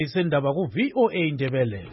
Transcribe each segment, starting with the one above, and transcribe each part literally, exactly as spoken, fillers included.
Isendaba ku V O A Indebele.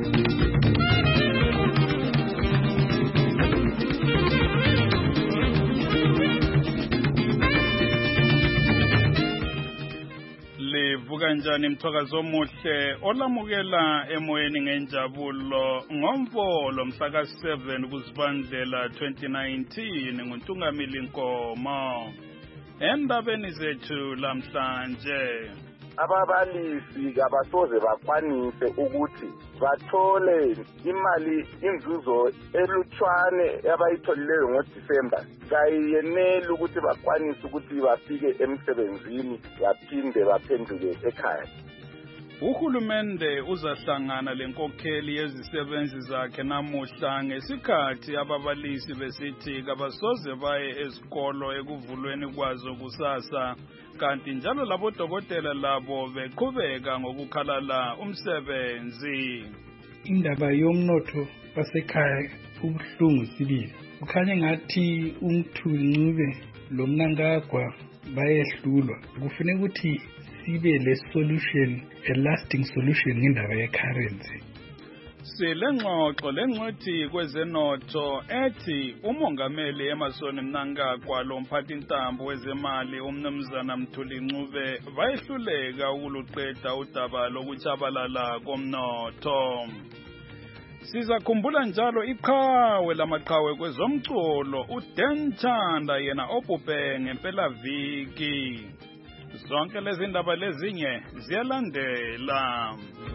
Livuka njani mthwakazo omuhle olamukela emoyeni ngenjabulo ngomvolo mhla ka seven kuZibandlela twenty nineteen nguNtungamili Nkomo. Endabeni zethu lamhlanje, ababalisi kabasoze bakwanise ukuthi bathole imali inzuzo elutshwane abayitholileyo ngoDisemba kayeneli ukuthi bakwanise ukuthi bafike emsebenzini baphinde baphenduke ekhaya. Uhulumende uzahlangana lenkokheli yezisebenzi zakhe namuhla ngesikhathi ababalisi besithi kabasoze baye esikolo ekuvulweni kwazo kusasa, kanti njalo labodokotela labo beqhubeka ngokukhalala umsebenzi. Indaba yomnotho wasekhaya ubuhlungu sibili. Kukhanya ngathi umthunqube lo Mnangagwa bayehlulwa. Kufanele ukuthi sibe le solution, a lasting solution indaba ye currency. Silengxoxo lengcwethi kwezenotho ethi umongameli Emmerson Mnangagwa lo mphathintambo wezemali umnumzana Mthuli Ncube bayehluleka ukuluqeda udaba lokutshabalala komnotho. Sizakhumbula njalo iqhawe lamaqhawe kwezomculo uDan Chanda yena obhubhe ngempelaviki. Zonke lezi ndaba lezinye ziyalandela.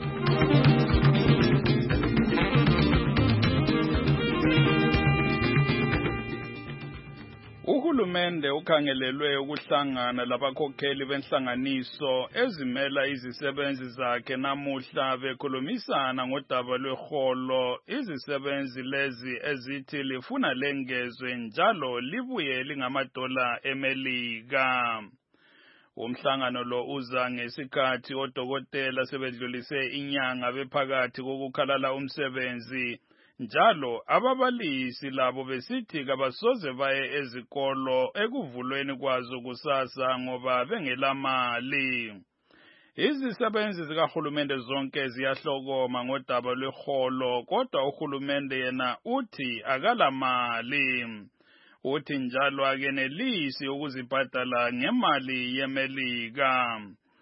Uhulumende ukhangelelwe ukuhlangana labakhokheli benhlanganiso ezimela izisebenzi zakhe namuhla bekhulumisana ngodaba lweholo. Izisebenzi lezi ezithi lifuna lengezwe njalo libuye lingamadola eMelika. Umhlangano lo uza ngesikhathi odokotela sebedlulise inyanga bephakathi kokukhalala umsebenzi. Njalo ababalisi labo besithi kabasoze baye ezikolo ekuvulweni kwazo kusasa ngoba bengelamali. Izisebenzi zikahulumende zonke ziyahlokoma ngodaba lweholo, kodwa uhulumende yena uthi akalamali. Uthi njalo akenelisi ukuzibhadala ngemali yeMelika.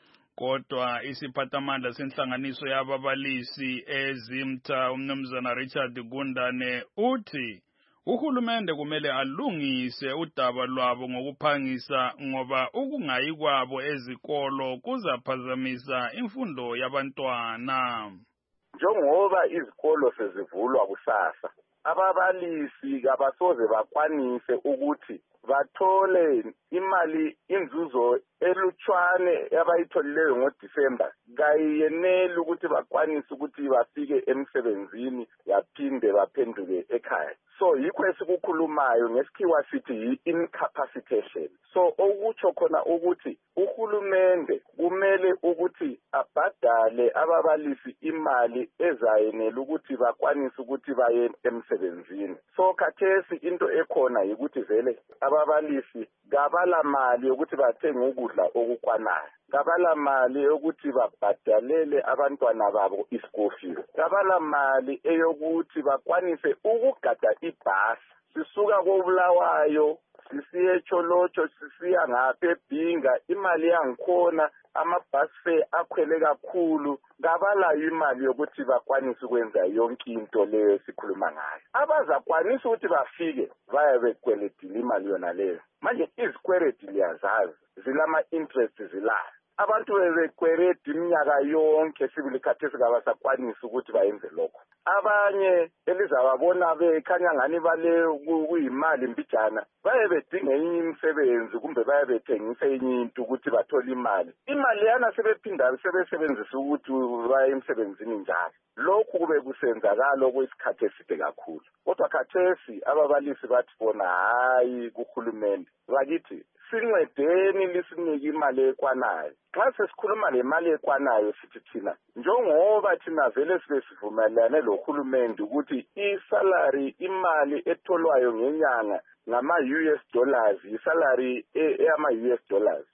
Kodwa isiphathamandla senhlanganiso yababalisi ezimtha umnumzana Richard Gundane uthi uhulumende kumele alungise udaba lwabo ngokuphangisa ngoba ukungayi kwabo ezikolo kuzaphazamisa imfundo yabantwana. Njengoba izikolo sezivulwa kusasa, ababalisi kabasoze bakwanise ukuthi bathole imali inzuzo elutshwane abayitholileyo ngoDisemba kayeneli ukuthi bakwanise ukuthi bafike emsebenzini baphinde baphenduke ekhaya. So yikho esikukhulumayo ngesikhiwa sithi yi-incapacitation. So okutsho khona ukuthi uhulumende kumele ukuthi abhadale ababalisi imali ezayenela ukuthi bakwanise ukuthi baye emsebenzini. So khathesi into ekhona yikuthi vele ababalisi kabala mali yokuthi bathenge ukudla okukwanayo, kabala mali yokuthi babhadalele abantwana babo iskool fees, kabala mali eyokuthi bakwanise ukugada ibhasi sisuka koBulawayo sisiye eCholotsho sisiya ngapha eBhinga. Imali yangikhona amabhasi fare akhwele kakhulu, kabalayo imali yokuthi bakwanise ukwenza yonke into leyo sikhuluma ngayo. Abazakwanisa ukuthi bafike baye bekweledile imali yona leyo. Manje izikweledi liyazazi zilama interest zilayo. Abantu bebekweleda iminyaka yonke sibili khathesi kabasakwanisa ukuthi bayenze lokho. Abanye elizababona bekhanya ngani bale kuyimali mbijana baye bedinga enye imisebenzi kumbe baye bethengisa enye into ukuthi bathole imali. Imali yana sebephinda sebesebenzisa ukuthi baye emsebenzini njalo. Lokhu kube kusenzakala okwesikhathi eside kakhulu. Kodwa khathesi ababalisi bathi bona hayi kuhulumende bakithi sincedeni lisinike imali ekwanayo. Xa sesikhuluma lemali ekwanayo sithi thina njengoba thina vele sibe sivumelane lo hulumende ukuthi isalary imali etholwayo ngenyanga ngama U S dollars, isalary eyama U S dollars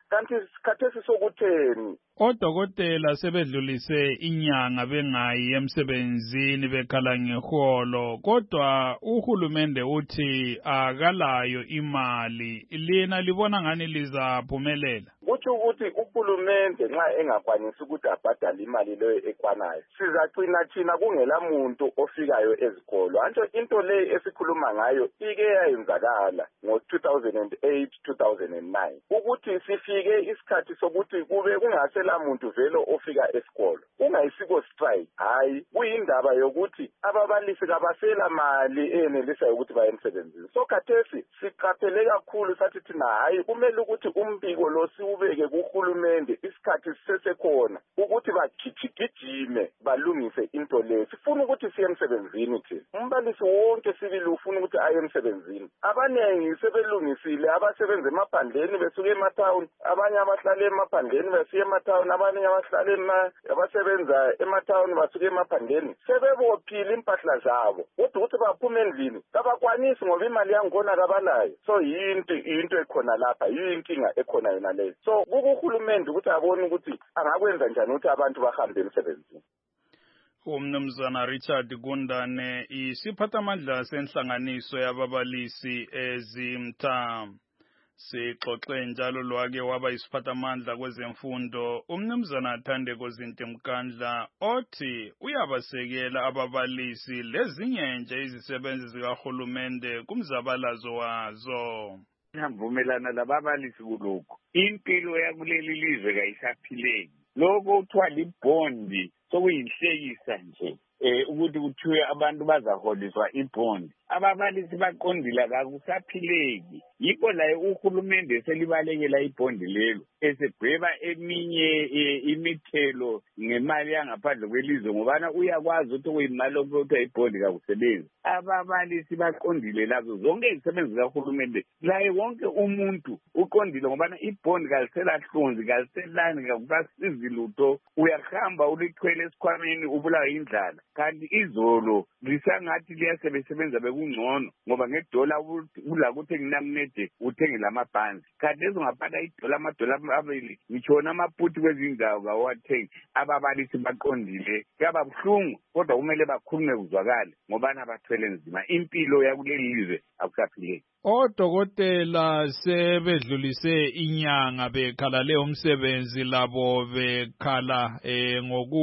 kanti isikhathesi sokutheni. Odokotela sebedlulise inyanga bengayi emsebenzini bekhala ngeholo, kodwa uhulumende uthi akalayo imali. Lina libona ngani lizaphumelela? Kuthi ukuthi uhulumende nxa engakwanisi ukuthi abhadale imali leyo ekwanayo, sizagcina thina kungela muntu ofikayo ezikolo. Anto into le esikhuluma ngayo ike yayenzakala ngo two thousand eight two thousand nine ukuthi sifike isikhathi sokuthi kube kungasela muntu velo ofika esikolo. Ungayisiko strike, hayi kuyindaba yokuthi ababalisi kabasela mali enelisa ukuthi baye emsebenzini. So khathesi siqaphele kakhulu sathi thina hayi kumele ukuthi umbiko lo siubeke kuhulumende isikhathi sisesekhona ukuthi bagijigijime balungise into le. Sifuna ukuthi siye emsebenzini thina. Umbalisi wonke sibili ufuna ukuthi aye emsebenzini. Abanengi sebelungisile abasebenza emaphandleni besuke emathawuni, abanye abahlala emaphandleni besiye emathawuni, abanye abahlala ema abasebenza emathawuni basuke emaphandleni. Sebebophile impahla zabo. Kodwa ukuthi baphume endlini kabakwanisi ngoba imali yangona kabalayo. So yinto into ekhona lapha, yinkinga ekhona yona leyo. So kukuhulumende ukuthi abone ukuthi angakwenza njani ukuthi abantu bahambe emsebenzini. Umnumzana Richard Gundane, isiphathamandla senhlanganiso yababalisi eZimta. Sixoxe njalo lwake waba isiphathamandla kwezemfundo umnumzana Thandeko Zintemkandla othi uyabasekela ababalisi lezinye nje izisebenzi zikahulumende kumzabalazo wazo. Ngiyavumelana lababalisi kulokho. Impilo yakuleli lizwe kayisaphileki. Lokho kuthiwa libhondi sokuyinhlekisa nje. Eh ukuthi kuthiwe abantu bazaholiswa ibhondi. Ababalisi baqondile akusaphileki. Yikho la uhulumende selibalekela ibhondi lelo esegweba eminye imithelo ngemali yangaphandle kwelizwe ngobana uyakwazi ukuthi kuyimali okuthiwa ibhondi kakusebenzi. Ababalisi baqondile lazo zonke izisebenzi kahulumende laye wonke umuntu uqondile ngobana ibhondi kaliselahlonzi kaliselani kakubasizi lutho. Uyahamba ulithwele esikhwameni ubulawa indlala kanti izolo lisangathi liyasebenza bekungcono ngoba ngedola ula ukuthi nginamunede uthenge lamabhanzi kanti ezongaphatha idola amadola abili ngitshona amaputi kwezindawo kawathengi. Ababalisi baqondile kuyababuhlungu kodwa kumele bakhulume kuzwakale ngoba nabathwele nzima. Impilo yakuleli lizwe akusaphileki. Odokotela sebedlulise inyanga bekhala leyo umsebenzi labo bekhala eh,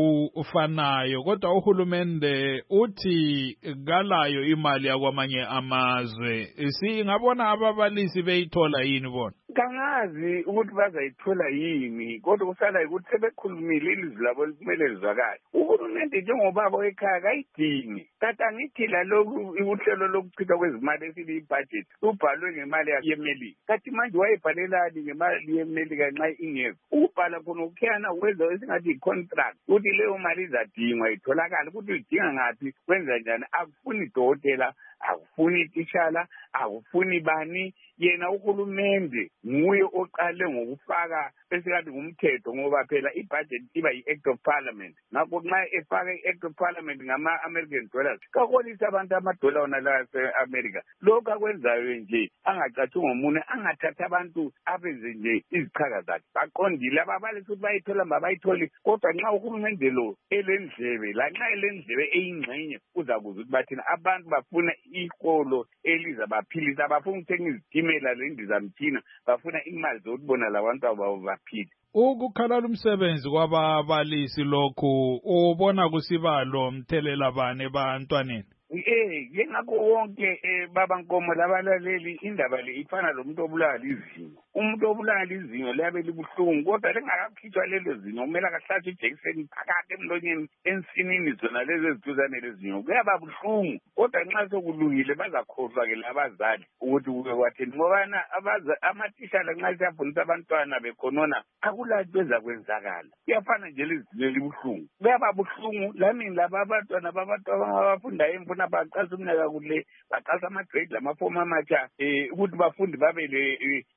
ngokufanayo kodwa uhulumende uthi kalayo imali yakwamanye amazwe. Singabona ababalisi beyithola yini bona? Kangazi ukuthi bazayithola yini kodwa kusala ukuthi sebekhulumile ilizwi labo likumele lizwakale. Uhulumende njengobaba ekhaya kayidingi kata ngithi la lokhu uhlelo lokuchitha kwezimali esili budget ubhalwe ngemali yeMelika. Kathi manje wayebhalelani ngemali yeMelika nxa ingekho? Ukubhala khona ukhiyana wenza esingathi i-contract ukuthi leyo mali izadingwa itholakala ukuthi udinga ngathi kwenza njani. Akufuni dokotela, akufuni tishala, akufuni bani. Yena uhulumende nguye oqale ngokufaka esingathi ngumthetho ngoba phela ibudget iba yi-act of parliament. Ngakho nxa efaka i-act of parliament ngama-American dollars kaholisa abantu amadola wona la ase-America. Lokhu akwenzayo nje angacathi ngomunye angathatha abantu abenze nje izichaka zakhe. Baqondile ababalisi ukuthi bayithola mabayitholi kodwa nxa uhulumende lo elendlebe lanxa elendlebe eyingxenye uzakuza ukuthi bathina abantu bafuna iholo eliza baphilisa bafuna ukuthenga izitimela lendizamthina bafuna imali zokubona labantu ababo baphile. Ukukhalala umsebenzi kwababalisi lokhu ubona kusibalo mthelela bane ebantwaneni? Eh ngakho wonke baba Nkomo labalaleli indaba le ifana lomuntu obulawa lizinyo. Umuntu obulawa lizinyo liyabe libuhlungu kodwa lengakakhitshwa lelo zinyo kumele akahlatshwe ijekiseni phakathi emlonyeni ensinini zona lezi eziduzane lezinyo kuyaba buhlungu kodwa nxa sokulungile bazakhohlwa ke labazali ukuthi kuke kwathini ngobana amatishela nxa siyafundisa abantwana bekhonona akulatho ezakwenzakala. Kuyafana nje lizinyo libuhlungu kuyaba buhlungu lami laba abantwana babantwana abafunda emfuna baqasa umnyaka kule baqasa ama-grade lamafomu amatsha eh ukuthi bafundi babe le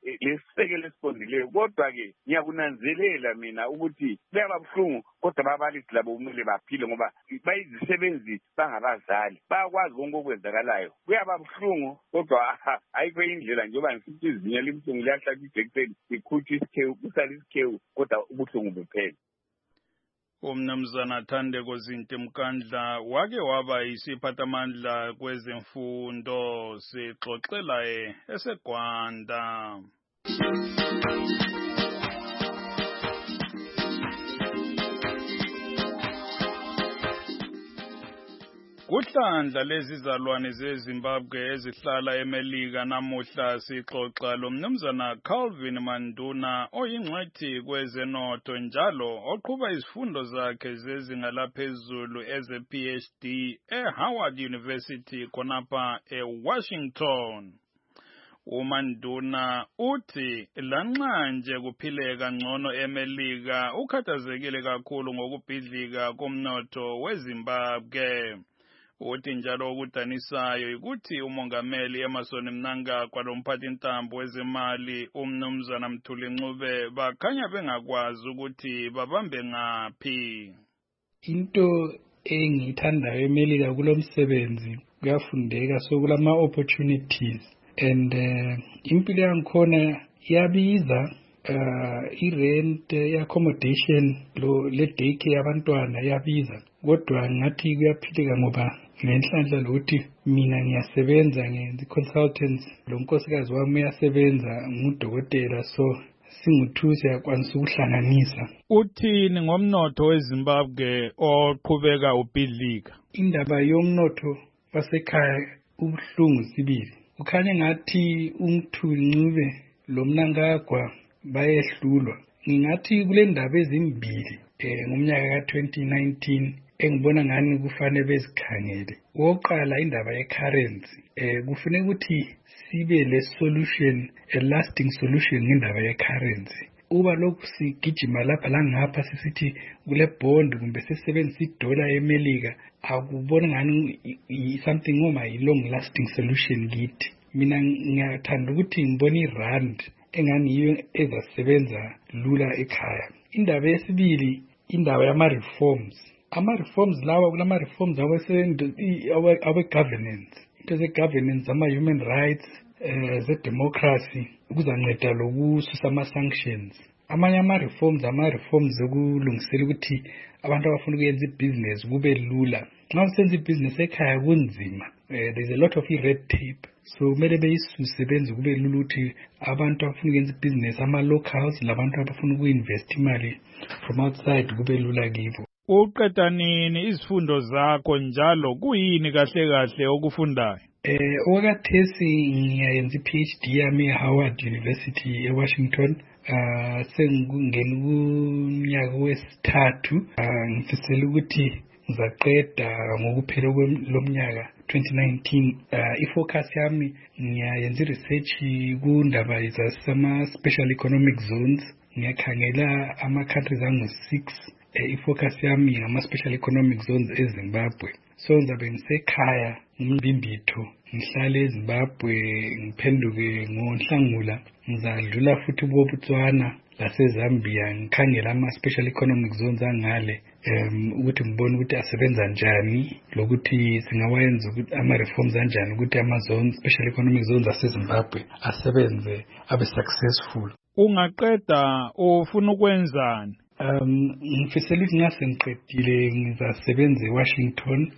isisekelo esiqondileyo. Kodwa-ke ngiyakunanzelela mina ukuthi kuyababuhlungu, kodwa ababalisi labo kumele baphile ngoba bayizisebenzi bangabazali, bayakwazi konke okwenzakalayo. Kuyababuhlungu, kodwa ayikho indlela njengoba ngisithi izinyo libuhlungu liyahlatshwa ijekiseni ikhutshwe isikhewu, kusala isikhewu, kodwa ubuhlungu buphele. Umnumzana Thandeko Zinti Mkandla wake waba yisiphathamandla kwezemfundo, sixoxela eseGwanda. Kuhlandla lezizalwane zeZimbabwe ezihlala eMelika namuhla sixoxa lo mnumzana Calvin Manduna oyingcwethi kwezenotho njalo oqhuba izifundo zakhe zezinga laphezulu eze P H D eHoward University khonapha eWashington. uManduna uthi lanxa nje kuphileka ngcono eMelika ukhathazekile kakhulu ngokubhidlika komnotho weZimbabwe. Uthi njalo okudanisayo ukuthi umongameli Emmerson Mnangagwa lomphathintambo wezemali umnumzana Mthuli Ncube bakhanya bengakwazi ukuthi babambe ngaphi. Into engiyithandayo eMelika kulomsebenzi kuyafundeka, so kulama opportunities and uh, impilo yangikhona iyabiza. Uh, i-rent, i-accommodation, lo le daycare yabantwana yabiza, kodwa ngathi kuyaphileka ngoba ngenhlanhla lokuthi mina ngiyasebenza ngenza i-consultants, lo nkosikazi wami uyasebenza ngudokotela, so singu-two siyakwanisa ukuhlanganisa. Uthini ngomnotho weZimbabwe oqhubeka ubhidlika? Indaba yomnotho wasekhaya ubuhlungu sibili. Kukhanya ngathi uMthuli Ncube lo Mnangagwa bayehlulwa. Ngingathi kule ndaba ezimbili eh ngomnyaka ka twenty nineteen engibona ngani kufanele bezikhangele. Oqala indaba ye currency. Eh kufanele ukuthi sibe le solution, a lasting solution ngendaba ye currency. Uba lokhu sigijima lapha la ngapha sisithi kule bond kumbe sisebenzisa idola eMelika, akubona ngani something ngoma yi long lasting solution kithi. Mina ngiyathanda ukuthi ngibone irand engani yiyo ezasebenza lula ekhaya. Indaba yesibili indaba yama reforms. Ama reforms lawa kulama reforms awe governance. Into ze governance, ama human rights, eh ze democracy kuzanceda lokususa ama sanctions. Amanye ama reforms ama reforms zokulungisela ukuthi abantu abafuna ukuyenza ibusiness kube lula. Nxa usenza ibusiness ekhaya kunzima. Uh, there's a lot of red tape, so kumele beyisuse benze kube lula ukuthi abantu abafuna ukwenza ibusiness ama locals labantu abafuna ukuinvest imali from outside kube lula kibo. Uqeda nini izifundo zakho njalo kuyini kahle kahle okufundayo? Eh okwakathesi ngiyenza iPhD yami eHoward University eWashington. Uh sengingena kunyaka wesithathu. Uh, ngifisela ukuthi ngizaqeda ngokuphela kwelomnyaka twenty nineteen. Uh, ifocus yami ngiyayenza research kundaba zasama special economic zones. Ngiyakhangela ama countries angu six. Uh, ifocus yami ngama special economic zones eZimbabwe. So ngizabe ngisekhaya ngimbimbitho, ngihlale eZimbabwe, ngiphenduke ngoNhlangula, ngizadlula futhi kuBotswana laseZambia ngikhangela ama special economic zones angale, um ukuthi ngibone ukuthi asebenza njani, lokuthi singawayenza ukuthi ama reforms kanjani ukuthi ama zones special economic zones aseZimbabwe asebenze abe successful. Ungaqeda ufuna ukwenzani? Um ngifisela ukuthi ngase ngiqedile ngizasebenza eWashington,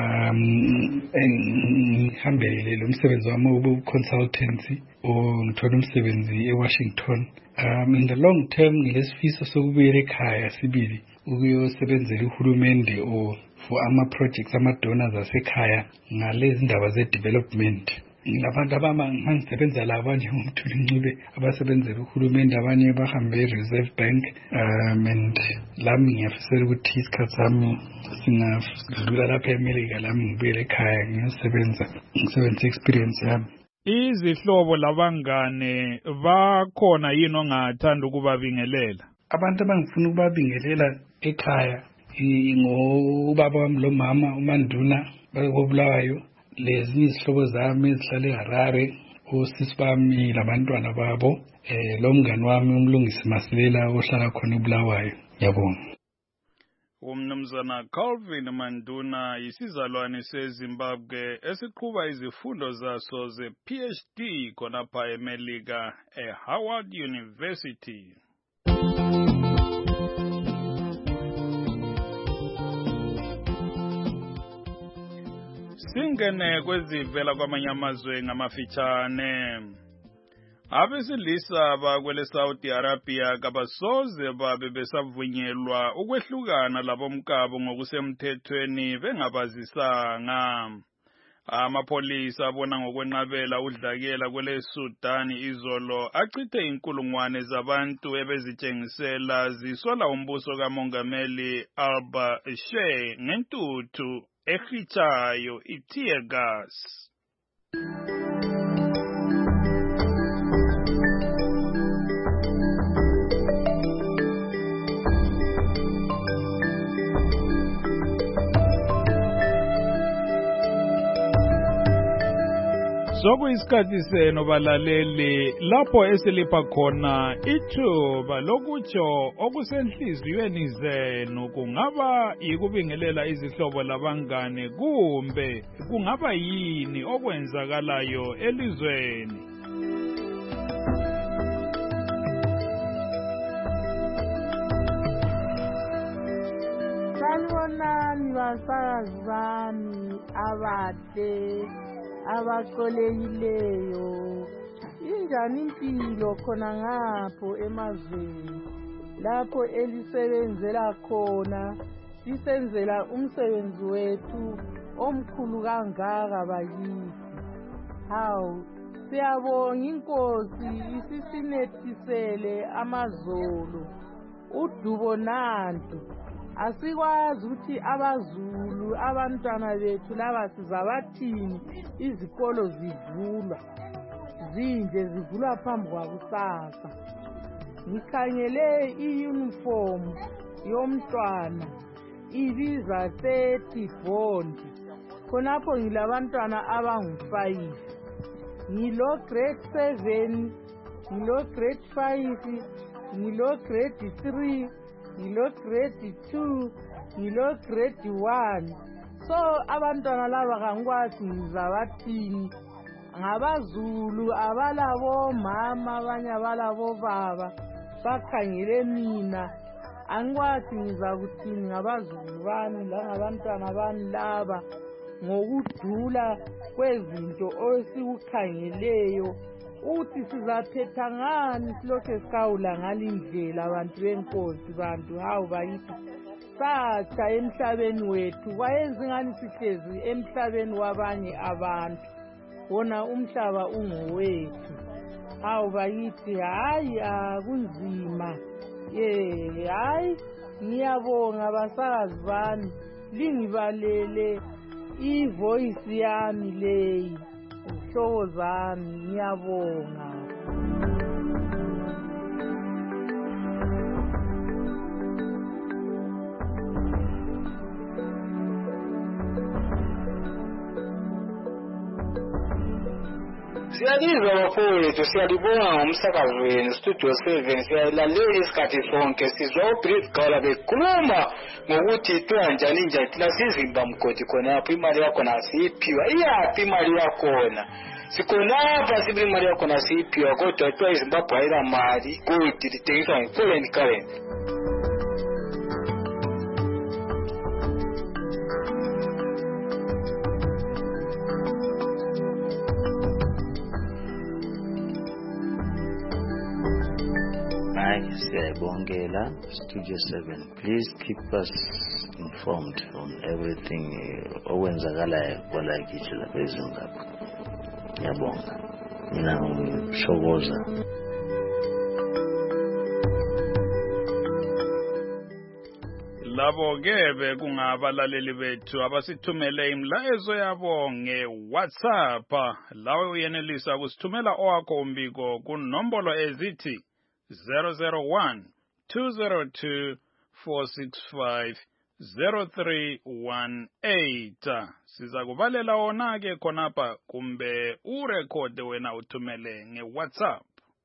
um ngihambele lo msebenzi wami wobu consultancy o ngithola umsebenzi eWashington. Um in the long term ngilesifiso sokubuyela ekhaya sibili ukuyosebenzela uhulumende o for ama projects ama donors asekhaya ngalezi ndaba ze development. Labantu abangisebenza laba njengoMthuli Ncube abasebenzela uhulumende, abanye bahambe eReserve Bank, um and lami ngiyafisela ukuthi isikhathi sami singadlula lapha eMelika lami ngibuyele ekhaya ngiyosebenza ngisebenza experience yami. Izihlobo labangane bakhona yini ongathanda ukubabingelela? Abantu abangifuna ukubabingelela ekhaya ngobaba wami lo mama uManduna bakobulawayo, lezi izihlobo zami ezihlala eHarare, osisi bami labantwana babo eh lo mngani wami umlungisi Masilela ohlala khona eBulawayo. Ngiyabonga. Umnumzana Calvin Manduna isizalwane seZimbabwe esiqhuba izifundo zaso ze-P H D khonapha eMelika eHoward University. Singene kwezivela kwamanye amazwe ngamafitshane. Abesilisa bakwele Saudi Arabia kabasoze babe besavunyelwa ukwehlukana labomkabo ngokusemthethweni bengabazisanga. Amapolisa abona ngokwenqabela udlakela kwele Sudan izolo achithe inkulungwane zabantu ebezitshengisela zisola umbuso kaMongameli al-Bashir ngentuthu efichayo i-tear gas. Sokuyisikhathi seno balaleli lapho esilipha khona ithuba lokutsho okusenhliziyweni zenu, kungaba yikubingelela izihlobo labangane kumbe kungaba yini okwenzakalayo elizweni. Sanibonani basazi bami abade abacolekileyo. Injani impilo khona ngapho emazweni lapho elisebenzela khona sisenzela umsebenzi wethu omkhulu kangaka bakithi? Hawu, siyabonga inkosi isisinethisele amazolo udubo nantu. Asikwazi ukuthi abaZulu abantwana bethu laba sizabathini izikolo zivulwa zinje zivulwa phambi kwakusasa. Ngikhangele i-uniform yomntwana ibiza thirty bondi. Khonapho ngilabantwana abangu five, ngilo grade seven, ngilo grade five, ngilo grade three, ngilo grade two, ngilo grade one. So abantwana laba kangikwazi ngizabathini. NgabaZulu abalabo mama, abanye abalabo baba, bakhangele mina. Angikwazi ngizakuthini ngabaZulu bami langabantwana bami laba ngokudlula kwezinto osikukhangeleyo. Uthi sizaphetha ngani silokhe sikawula ngalindlela abantu benkosi bantu. Hawu bayithi sacha emhlabeni wethu kwayenza ngani sihlezi emhlabeni wabanye abantu, wona umhlaba ungowethu. Hawu bayithi hayi akunzima. Ye hayi ngiyabonga basakazi bami lingibalele ivoice yami leyi, izihlobo zami ngiyabonga. Siyalizwa bafowethu, siyalibonga ngomsakazi wenu Studio seven, siyayilalela isikhathi sonke, sizwa uBreed Gala bekhuluma ngokuthi ithiwa njani njani thina sizimba mgodi khonapho imali yakho nasiphiwa. Iyaphi imali yakhona? Sikhonapha sibe imali yakho nasiphiwa kodwa ithiwa iZimbabwe ayila mali godi lithengiswa nge-foreign currency. Siyabongela Studio seven. Please keep us informed on everything okwenzakalayo kwalakithi lapha eZimbabwe. Ngiyabonga. Mina ngimshokoza. Labo ke bekungabalaleli bethu abasithumele imlayezo yabo nge-WhatsApp. Lawe uyenelisa kusithumela owakho umbiko kunombolo ezithi zero zero one two zero two four six five zero three one eight. Siza kuvalela wona ke khonapha kumbe urekhode wena uthumele ngeWhatsApp.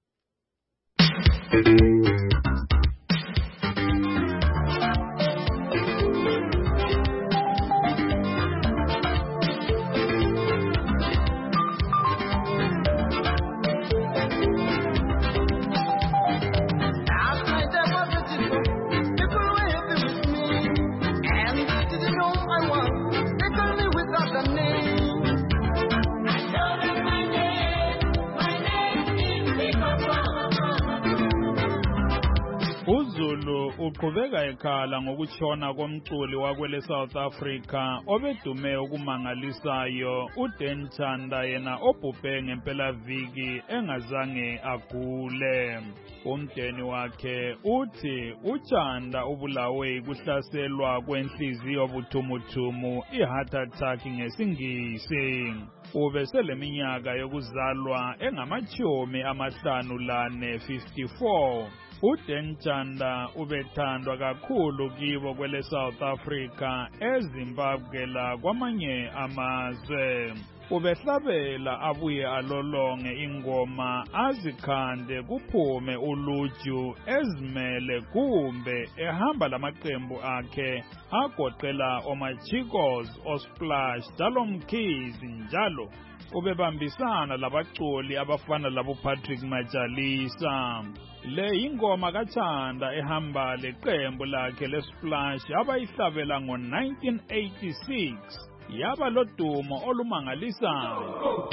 uZulu uqhubeka ekhala ngokutshona komculi wakwele South Africa obedume okumangalisayo uDan Chanda yena obhubhe ngempelaviki engazange agule. Umdeni wakhe uthi uChanda ubulawe kuhlaselwa kwenhliziyo buthumuthumu i-heart attack ngesingisi. Ubeseleminyaka yokuzalwa engamachumi amahlanu lane fifty-four. uDan Chanda ubethandwa kakhulu kibo kwele South Africa eZimbabwe la kwamanye amazwe. Ubehlabela abuye alolonge ingoma azikhande kuphume uluju ezimele kumbe ehamba lamaqembu akhe agoqela oMachicos, oSplash, Dalomkhizi njalo. Ubebambisana labaculi abafana labo Patrick Majalisa. Le ingoma kaChanda ehamba leqembu lakhe leSplash abayihlabela ngo nineteen eighty-six yaba lodumo olumangalisayo.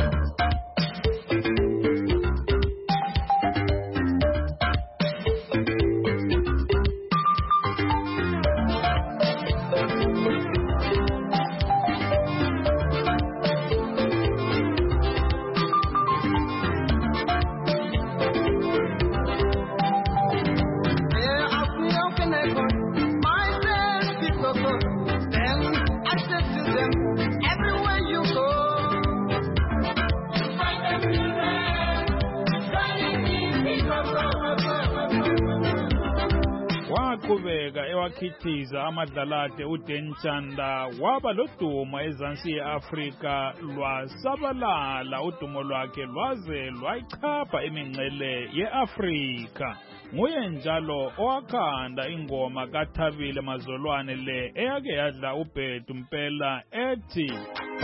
Waqhubeka ewakhithiza amadlalade uDan Chanda waba lodumo ezansi yeAfrika lwasabalala udumo lwakhe lwaze lwayichapha imingcele yeAfrika. Nguye njalo owakhanda ingoma kaThabile Mazolwane le eyake yadla ubhedu mpela ethi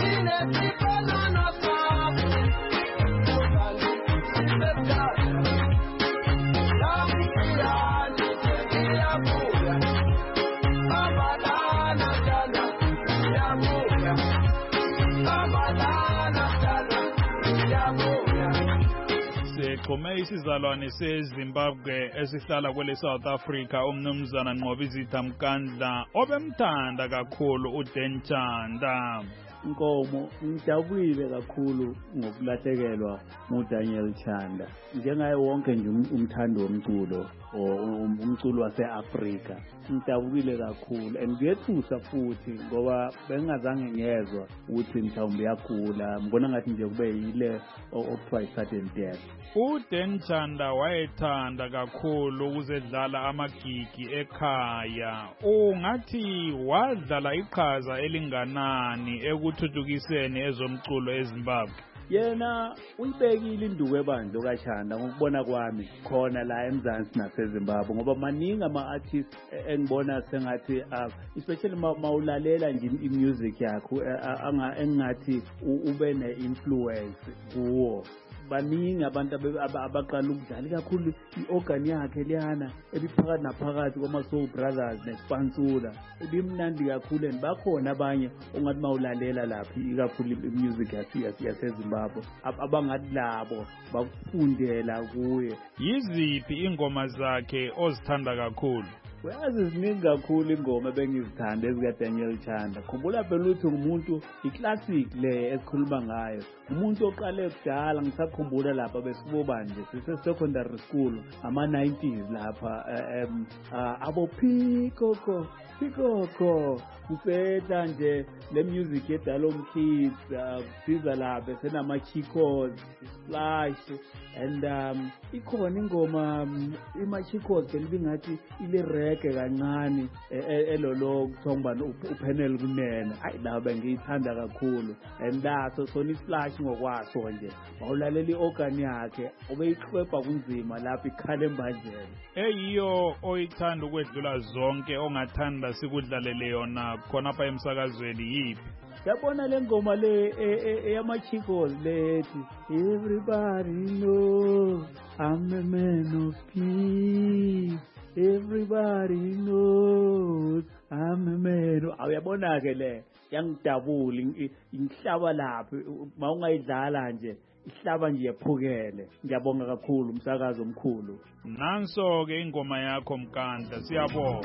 Sexhume isizalwane seZimbabwe esihlala kwele South Africa umnumzana Nqobizitha Mkandla obemthanda kakhulu uDan Chanda. Nkomo ngijabulile kakhulu ngokulahlekelwa nguDaniel Chanda. Njengaye wonke nje umthando womculo umculo waseAfrika. Ngijabulile kakhulu and ngiyethusa futhi ngoba bengazange ngezwe ukuthi mhlawumbe yagula. Ngibona ngathi nje kube yile okuthiwa i-sudden death. uDan Chanda wayethanda kakhulu ukuzedlala amagigi ekhaya. Ungathi wadlala iqhaza elinganani ekuthuthukiseni ezomculo eZimbabwe? Yena uyibekile induku ebandla kaChanda ngokubona kwami khona la eMzansi naseZimbabwe ngoba maningi ama-artists engibona sengathi especially mawulalela nje i-music yakho engathi ube ne-influence kuwo. Baningi abantu abaqala ukudlala kakhulu i-organ yakhe liyana ebiphakathi naphakathi kwama-Soul Brothers neSpansula ebimnandi kakhulu and bakhona abanye ongathi mawulalela lapha ikakhulu i-music yaseZimbabwe abangathi labo bakufundela kuye. Yiziphi ingoma zakhe ozithanda kakhulu? Uyazi ziningi kakhulu ingoma bengizithanda ezikaDaniel Chanda. Khumbula phela ukuthi ngumuntu i-classic le esikhuluma ngayo. Umuntu oqale kudala ngisakhumbula lapha besiboba nje sise-secondary school ama-nineties lapha um abo Pikoko Pikoko kupeta nje le music yeDalomkhizi kusiza lapha senama-Chicos, Splash and um ikhona ingoma ima-Chicos ke libingathi ile irege kancane elolo kuthiwa upanel kunene hayi la bengiyithanda kakhulu and laso sona isplash ngokwaso nje awulalela iorgan yakhe obeyixwebha kunzima lapha ikhala embanjeni eyiyo oyithanda ukwedlula zonke ongathanda sikudlalele yona khona apha emsakazweni yipi yabona le ngoma le eyamachicos lethi everybody knows I'm a man of peace everybody knows I'm a man awuyabona ke le yangidabula ingihlaba lapha mawungayidlala nje ihlaba nje yaphukele ngiyabonga kakhulu umsakazo omkhulu nanso ke ingoma yakho Mkandla siyabonga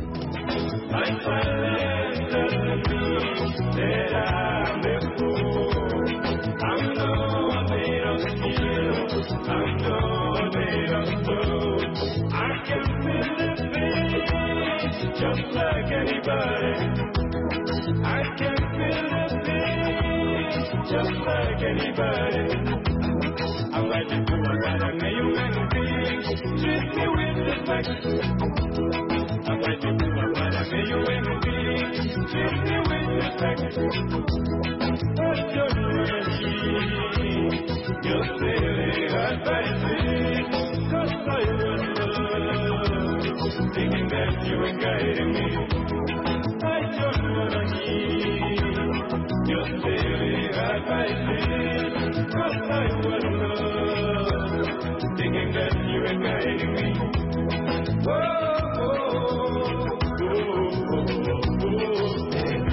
Just like anybody, I can feel the pain. Just like anybody, I'm like to do what I may human being. Treat me with respect. I'm like to do what I may human being. Treat me with respect. But you're mercy, you're silly advice, 'cause I was love, thinking that you were guiding me. I just wanna need your silly advice, 'cause I was love, thinking that you were guiding me. Oh, oh, oh, oh, oh, oh.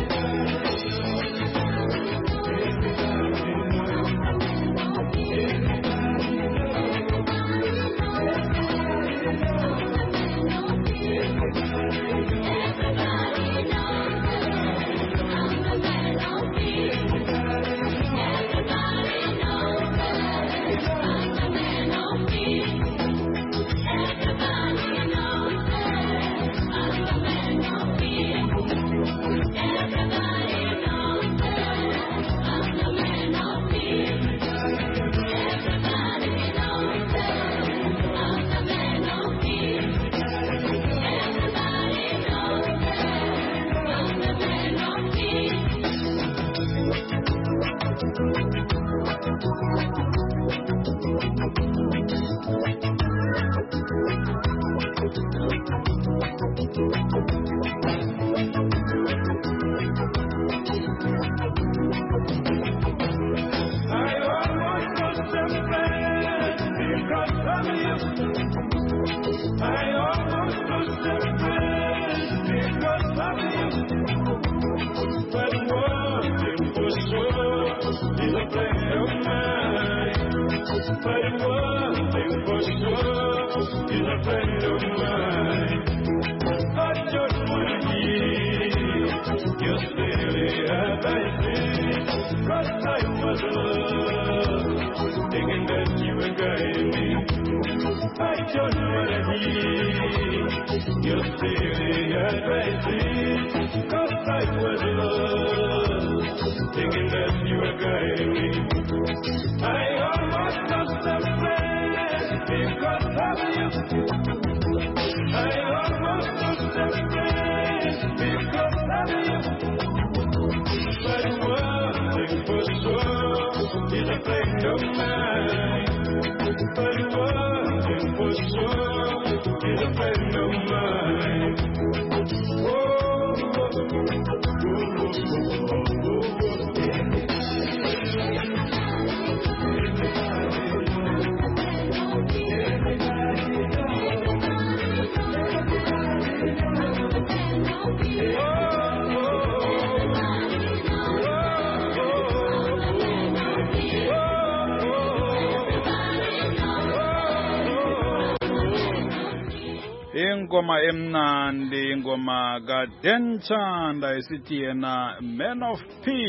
ingoma emnandi ingoma kaDenchanda esithi yena Man of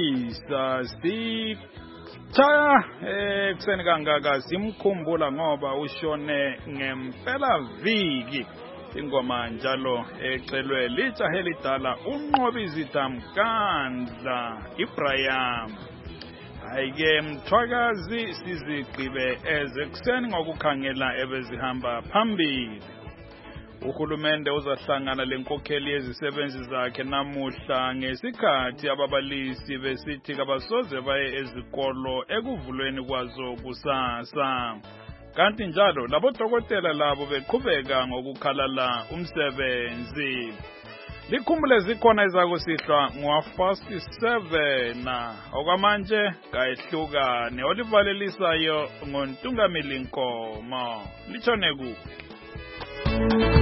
Peace si cha ekseni kangaka simkhumbula ngoba ushone ngempela viki ingoma njalo ecelwe lijahe lidala uNqobizitha Mkandla iBrayam ayike mthwakazi sizigqibe ezekuseni ngokukhangela ebezihamba phambili Uhulumende uzahlangana lenkokheli yezisebenzi zakhe namuhla ngesikhathi ababalisi besithi kabasoze baye ezikolo ekuvulweni kwazo kusasa. Kanti njalo labo dokotela labo beqhubeka ngokukhalala umsebenzi. Likhumbule zikhona izakusihlwa ngo-fast seven okwamanje kayihlukane olivalelisayo ngontungamili Nkomo. Litshone kuphi?